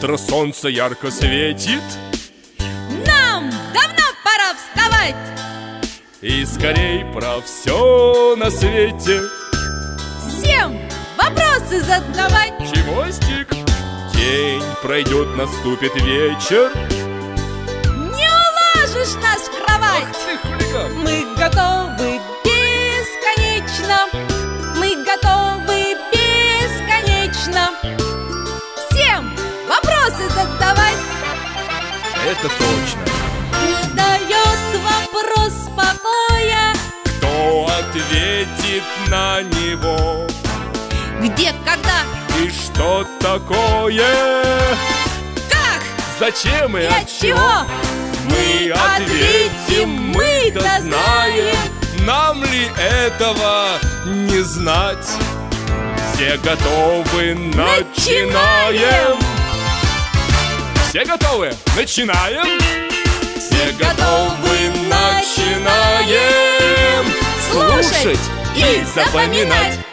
Завтра солнце ярко светит, нам давно пора вставать и скорей про все на свете всем вопросы задавать. Чевостик, день пройдет, наступит вечер. Не уложишь нас в кровать. Ах ты, хулиган! Мы готовы бесконечно, мы готовы бесконечно всем вопросы задавать. Это точно. Не дает вопрос покоя, Кто ответит на него? где, когда, И что такое? как Зачем и и от чего. Мы ответим, мы-то знаем. Нам ли этого не знать? Все готовы, начинаем! Все готовы? Начинаем! Все готовы, начинаем! Слушать и запоминать.